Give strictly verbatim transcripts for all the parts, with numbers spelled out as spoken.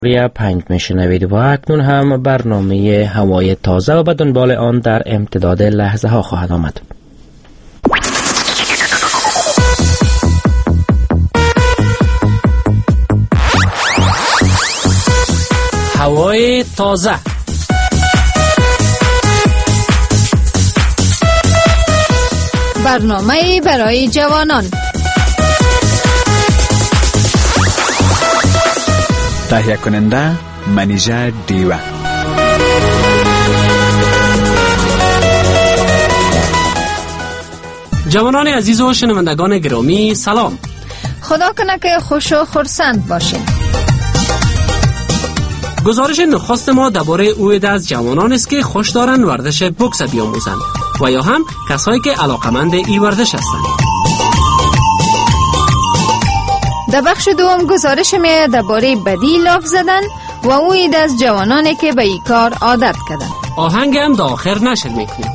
ریا پنج میشنوید و اکنون هم برنامه هوای تازه و به دنبال آن در امتداد لحظه ها خواهد آمد. هوای تازه. برنامه برای جوانان. تهیه کننده منیژه دیوه. جوانان عزیز و شنوندگان گرامی سلام. خدا کنه که خوش و خرسند باشین. گزارش نخست ما درباره او عده از جوانان است که خوش دارند ورزش بوکس بیاموزند و یا هم کسایی که علاقمند این ورزش هستند. در بخش دوم گزارش می درباره بدی لاف زدن و او عده از جوانانی که به این کار عادت کردن. آهنگ هم در آخر نشر میکنیم.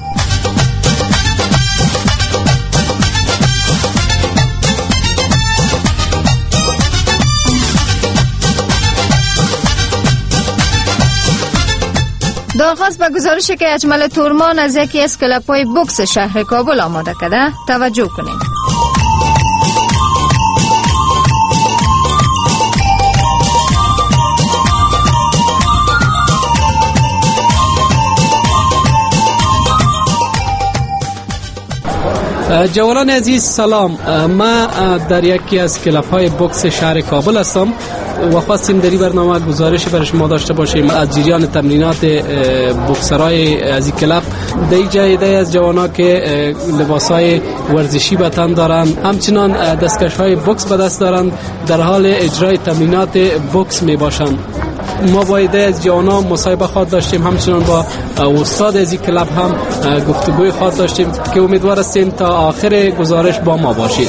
در آغاز به گزارشی که اجمل تورمان از یکی از کلب‌های بوکس شهر کابل آماده کرده توجه کنیم. جوانان عزیز سلام. ما در یکی از کلب‌های بوکس شهر کابل هستم و خواستیم در این برنامه گزارشی برای شما داشته باشیم از جریان تمرینات بوکسرای از این کلب. در اینجا ایده از جوانا که لباسای ورزشی به تن دارند، همچنان دستکش‌های بوکس به دست دارند، در حال اجرای تمرینات بوکس می باشند. ما با ایده از جوانا مصاحبه خواهد داشتیم، همچنان با استاد از این کلب هم گفتگوی خواهد داشتیم که امیدوار هستیم تا آخر گزارش با ما باشید.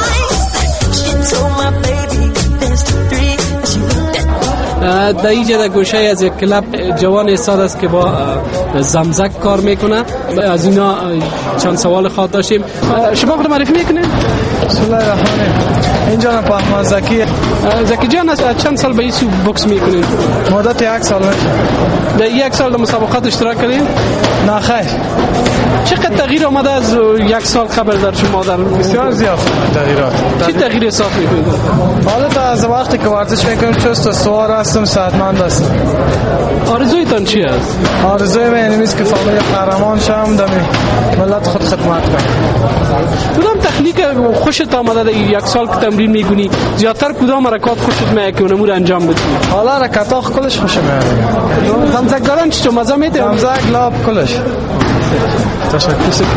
در اینجا در گوشه از یک کلب جوان استاد است که با زمزک کار میکنه. از اینا چند سوال خواهد داشتیم. شما خود معرفی میکنید؟ بسم الله الرحمن الرحیم. اینجا من پهلوان زکی. زکی جان از چند سال به این سو بوکس میکنید؟ مدت یک سال میشه. در یک سال در مسابقات اشتراک کردید؟ نه خیر. چقدر تغییر آمده از یک سال قبل در شما؟ در بسیار زیاد تغییرات. چی تغییر احساس میکنید؟ حالا تا از وقتی که ورزش میکنم چست سوار هستم، صحتمند هستم. آرزویتان چی است؟ آرزوی من اینه که فامیل قهرمان شم، دمی ملت خود خدمت کنم. کدام تکنیک خوشت آمده در یک سال که تمرین میکنی؟ زیادتر کدام حرکات خوشت میاد که اونمو انجام بدی؟ حالا حرکات کلش خوشم میاد. زمزک دادن چی تو مزه میده؟ زمزک لاب کلش. تشکر.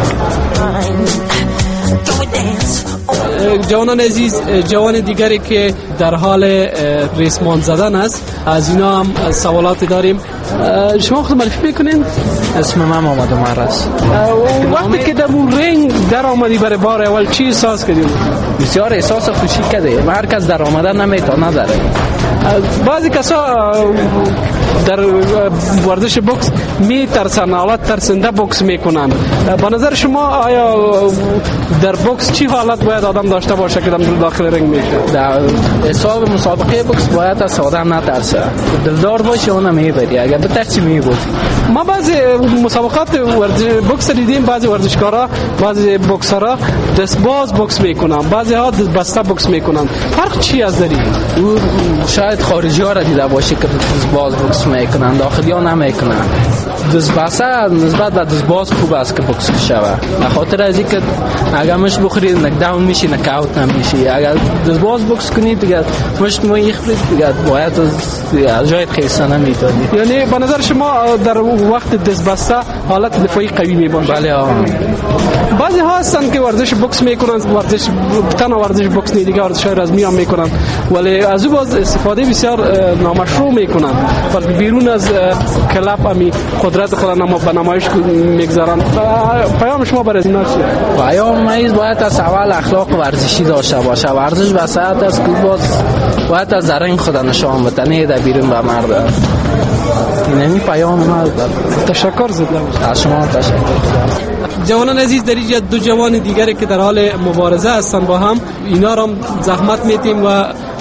جوانان عزیز، جوان دیگری که در حال ریسمان زدن است، از اینا هم سوالاتی داریم. شما خود معرفی میکنین؟ اسم من محمد عمر است. وقتی که در اون رنگ در آمدی برای بار اول چی احساس کردی؟ بسیار احساس خوشی کردیم. هر کس در آمدن نمیتونه داره. بعضی کسا در ورزش بوکس میترسن، حالت ترسنده بوکس میکنن. به نظر شما آیا در بوکس چی حالت باید آدم داشته باشه که در داخل رنگ میشه؟ در حساب مسابقه بوکس باید از آدم نترسه، دلدار باشه و نمیبری. اگر بترسی میبود. ما بعضی مسابقات ورزش بوکس دیدیم، بعضی ورزشکارا، بعضی بوکسرها دستباز بوکس میکنن، بعضی ها دست بسته بوکس میکنن. فرق چی از داری؟ او شاید خارجی ها را دیده باشه که دستباز بوکس میکنن، داخلی ها نمیکنن. دستبسته نسبت به دستباز خوب است که بوکس شوه، به خاطر از اینکه اگر مش بخوری نک داون میشی، نک اوت نمیشی. اگر دستباز بوکس کنی دیگه مش میخوری دیگه باید از جای خیسته نمیتونی. یعنی به نظر شما در وقت دستبسته حالت دفاعی قوی میباشه؟ بله ها. بعضی ها هستن که ورزش بوکس میکنن، ورزش تنها ورزش بوکس نه، دیگه ورزش رزمی هم میکنن، ولی از او باز استفاده بسیار نامشروع میکنن، بلکه بیرون از کلاب همی قدرت خود نما به نمایش میگذارن. پیام شما برای اینا چیه؟ پیام مایز باید از اول اخلاق ورزشی داشته باشه. ورزش به صحت است که باز باید از درون خود نشان بده، نه در بیرون به مرد. اینمی پیام ما. تشکر زدم از شما. تشکر. جوانان عزیز، در اینجا دو جوان دیگری که در حال مبارزه هستند با هم، اینا را زحمت میتیم و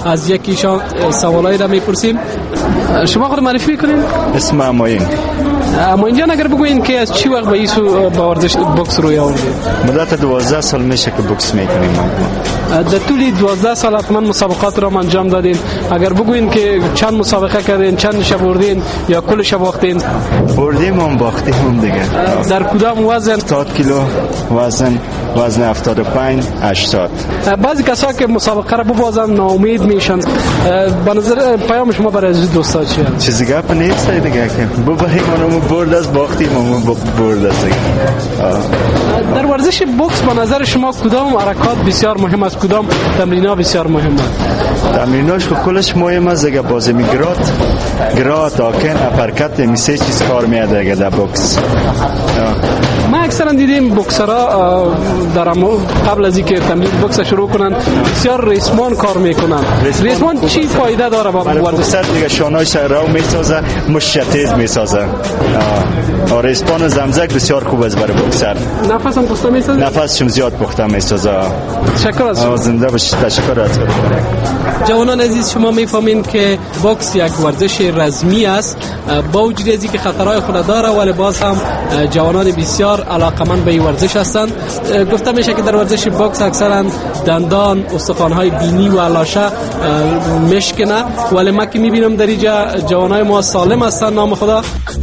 از یکیشان سوالایی را میپرسیم. شما خود معرفی میکنین؟ اسم اماین. اماین جان، اگر بگوین که از چی وقت به ایسو با ورزش بوکس روی آوردید؟ مدت دوازده سال میشه که بوکس میکنیم. در طول دوازده سال حتما مسابقات را انجام دادین. اگر بگوین که چند مسابقه کردین، چند شب بردین یا کلش باختین؟ بردیم هم باختیم هم دیگه. در کدام وزن؟ هفتاد کیلو وزن، وزن هفتاد و پنج هشتاد. بعضی کسا که مسابقه را ببازن ناامید میشن. به نظر پیام شما برای از دوستا چیه؟ چیزی گپ نیست دیگه که ببریم اونم برد از باختیم هم برد از دیگه. در ورزش بوکس به نظر شما کدام حرکات بسیار مهم است، کدام تمرینات بسیار مهم است؟ تمریناش که کلش مهم است دیگه. بازی میگرات گرات آکن اپرکت می سه چیز کار میاد دیگه در بوکس. ما اکثرا دیدیم بوکسرها در قبل از اینکه تمرین بوکس شروع کنن بسیار ریسمان کار میکنن. ریسمان چی فایده داره با ورزش؟ دیگه شانه‌اش را میسازه، مشتیز میسازه. آره ریسمان زمزک بسیار خوب است برای بوکسر. نفس هم پخته میسازه؟ نفس شم زیاد پخته میسازه. تشکر از شما. زنده باشید. تشکر از شما. جوانان عزیز، شما میفهمین که بوکس یک ورزش رزمی است. با وجود از اینکه خطرهای خود داره ولی باز هم جوانان بسیار علاقمند به این ورزش هستند. گفته میشه که در ورزش بوکس اکثرا دندان، استخوان‌های بینی و لاشه مشکنه، ولی ما که میبینم در اینجا جوانای ما سالم هستند نام خدا.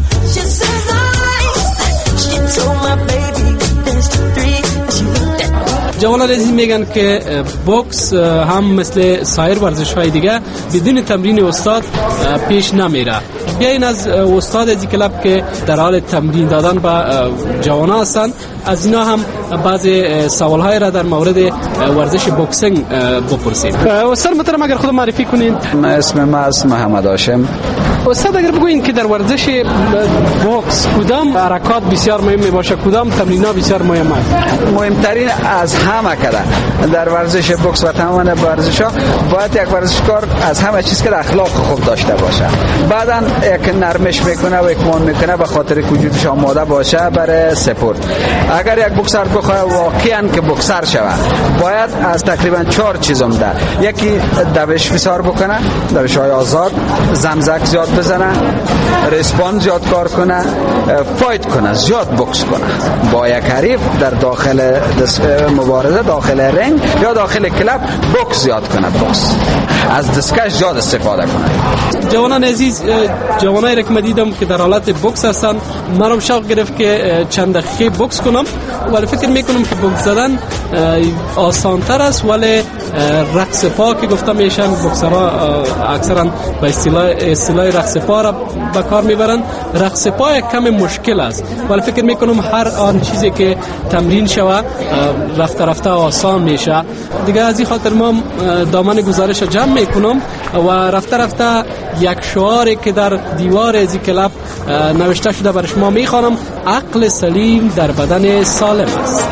جوانان عزیز میگن که بوکس هم مثل سایر ورزش‌های دیگه بدون تمرین استاد پیش نمیره. بیاین از استاد از کلاب که در حال تمرین دادن به جوانان هستند از اینا هم بعضی سوال‌های را در مورد ورزش بوکسینگ بپرسیم. استاد محترم اگر خود معرفی کنین. اسم من است محمد هاشم. استاد اگر بگوین که در ورزش بوکس کدام حرکات بسیار مهم باشه، کدام تمرینات بسیار مهم است؟ مهمترین از همه کده در ورزش بوکس و تمام ورزش‌ها باید یک ورزشکار از همه چیز که اخلاق خوب داشته باشه. بعداً یک نرمش میکنه و اکمال میکنه به خاطر که وجودش آماده باشه برای سپورت. اگر یک بوکسر بخواد واقعاً که بوکسر شود باید از تقریبا چهار چیزم ده. یکی دوش بسیار بکنه، دوش‌های آزاد، زمزک زیاد بزنه، ریسپان زیاد کار کنه، فایت کنه، زیاد بوکس کنه با یک حریف در داخل مبارزه، داخل رنگ یا داخل کلاب بوکس زیاد کنه، بوکس از دستکش زیاد استفاده کنه. جوانان عزیز، جوانایی را که دیدم که در حالت بوکس هستن منم شوق گرفت که چند دقیقه بوکس کنم، ولی فکر میکنم که بوکس زدن آسان‌تر است، ولی رقص پا که گفتم میشن بوکسرها اکثرا به اصطلاح اصطلاح رقص پا را به کار میبرن. رقص پا یک کم مشکل است، ولی فکر میکنم هر آن چیزی که تمرین شود رفته رفته آسان میشه دیگه. از این خاطر ما دامن گزارش جمع میکنم و رفته رفته یک شعاری که در دیوار از کلاب نوشته شده برای شما میخوانم: عقل سلیم در بدن سالم است.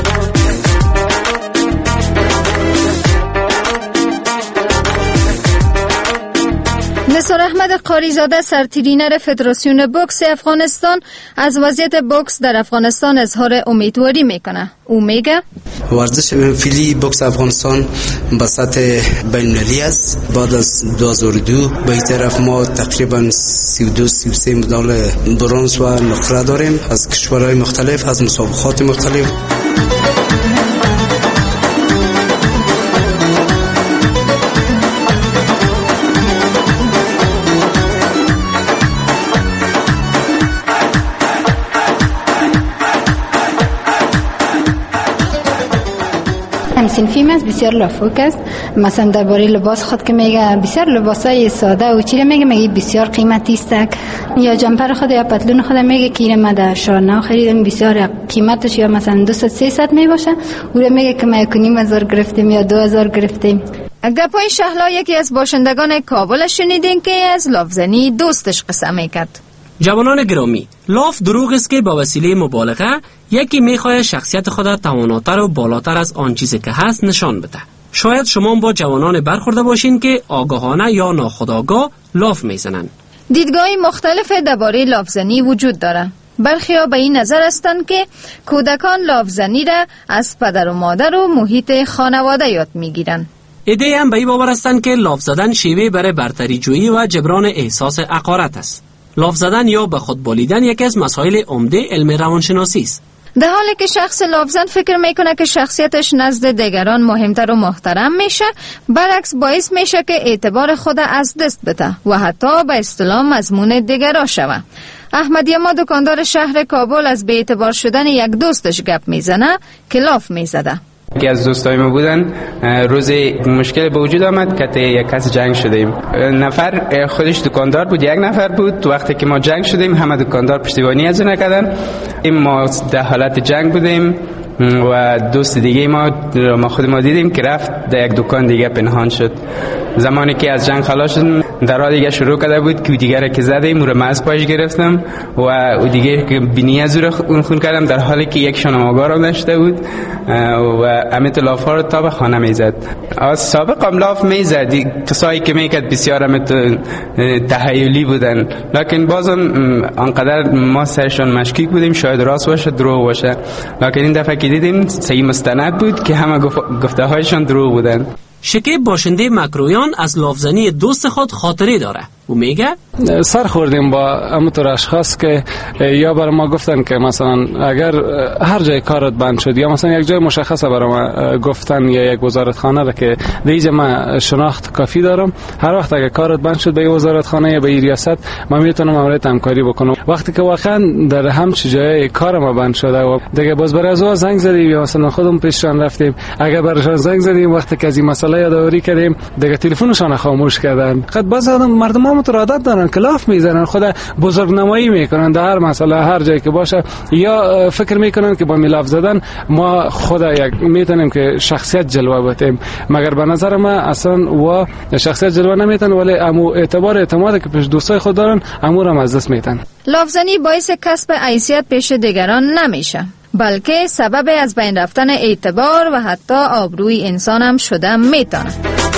نثار احمد قاریزاده، سرترینر فدراسیون بوکس افغانستان، از وضعیت بوکس در افغانستان اظهار امیدواری میکنه. او میگه ورزش فعلی بوکس افغانستان به سطح بین‌المللی است. بعد از دو هزار و دو به این طرف ما تقریبا سی و دو سی و سه مدال برنز و نقره داریم از کشورهای مختلف، از مسابقات مختلف. صنفی است بسیار لافوک است. مثلا درباره لباس خود که میگه بسیار لباسای ساده و چیره میگه میگه بسیار قیمتی است، یا جمپر خود یا پتلون خود میگه که ما در شانه خریدم بسیار قیمتش یا مثلا دویست سیصد می باشه، او میگه که ما کنیم هزار گرفتیم یا دو هزار گرفتیم. گپای شهلا یکی از باشندگان کابل شنیدین که از لافزنی دوستش قصه میکرد. جوانان گرامی، لاف دروغ است که با وسیله مبالغه یکی میخواد شخصیت خود تواناتر و بالاتر از آن چیزی که هست نشان بده. شاید شما با جوانان برخورده باشین که آگاهانه یا ناخودآگاه لاف میزنن. دیدگاهی مختلف درباره لافزنی وجود داره. برخی‌ها به این نظر هستند که کودکان لافزنی را از پدر و مادر و محیط خانواده یاد میگیرن. ایده هم به این باور هستند که لاف زدن شیوه برای برتری جویی و جبران احساس حقارت است. لاف زدن یا به خود بالیدن یکی از مسائل عمده علم روانشناسی است. در حالی که شخص لافزن فکر میکنه که شخصیتش نزد دیگران مهمتر و محترم میشه، برعکس باعث میشه که اعتبار خود از دست بده و حتی به اصطلاح مضمون دیگران شوه. احمد یما دکاندار شهر کابل از بی اعتبار شدن یک دوستش گپ میزنه که لاف میزده. یکی از دوستای ما بودن، روزی مشکل به وجود آمد که یک کس جنگ شدیم. نفر خودش دکاندار بود، یک نفر بود. وقتی که ما جنگ شدیم همه دکاندار پشتیبانی از اون نکردن. ما در حالت جنگ بودیم و دوست دیگه ما ما خود ما دیدیم که رفت در یک دکان دیگه پنهان شد. زمانی که از جنگ خلاص شدم در دیگه شروع کرده بود که دیگه را که زدیم رو از پاش گرفتم و او دیگه که بینی از اون خون کردم، در حالی که یک شنماگار هم نشده بود و امیت لاف ها رو تا به خانه میزد. از سابق هم لاف میزد، کسایی که میکرد بسیار امیت تحیلی بودن، لکن بازم انقدر ما سرشان مشکوک بودیم شاید راست باشه دروغ باشه، لکن این دفعه که دیدیم صحیح مستند بود که همه گفته هایشان دروغ بودن. شکیب باشنده مکرویان از لافزنی دوست خود خاطره داره و میگه سر خوردیم با همونطور اشخاص که یا برای ما گفتن که مثلا اگر هر جای کارت بند شد یا مثلا یک جای مشخصه برای ما گفتن یا یک وزارتخانه را که دیگه من شناخت کافی دارم، هر وقت اگر کارت بند شد به وزارتخانه یا به ریاست ما میتونم عملیات همکاری بکنم. وقتی که واقعا در هم چه جای کار ما بند شده و دیگه باز برای از زنگ زدیم یا مثلا خودمون پیششان رفتیم، اگر برایشان زنگ زدیم وقتی که از این مسئله یادآوری کردیم دیگه تلفنشان خاموش کردن. خود باز مردم هم عادت دارن کلاف میزنن، خود بزرگ نمایی میکنن در هر مسئله هر جایی که باشه، یا فکر میکنن که با میلاف زدن ما خود یک میتونیم که شخصیت جلوه بدیم، مگر به نظر من اصلا و شخصیت جلوه نمیتن، ولی امو اعتبار اعتماد که پیش دوستای خود دارن امور هم از دست میتن. لافزنی باعث کسب حیثیت پیش دیگران نمیشه، بلکه سبب از بین رفتن اعتبار و حتی آبروی انسان هم شده میتونه.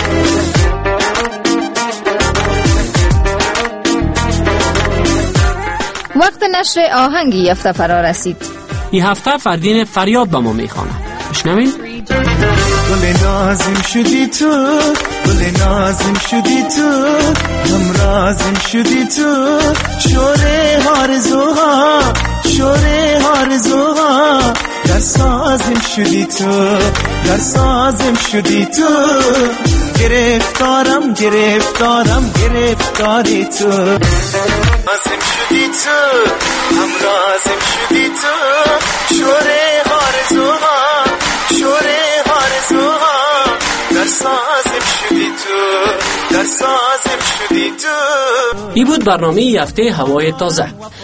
وقت نشر آهنگی هفته فرا رسید. این هفته فردین فریاد با ما میخوانه. بشنوین. گل نازم شدی تو، گل نازم شدی تو، هم رازم شدی تو، شوره آرزوها، شوره آرزوها، در سازم شدی تو، در سازم شدی تو، گرفتارم گرفتارم گرفتاری تو، رازم شدی تو، هم رازم شدی تو، شوره آرزوها، شوره آرزوها، در سازم شدی تو، در سازم شدی تو. این بود برنامه هفته هوای تازه.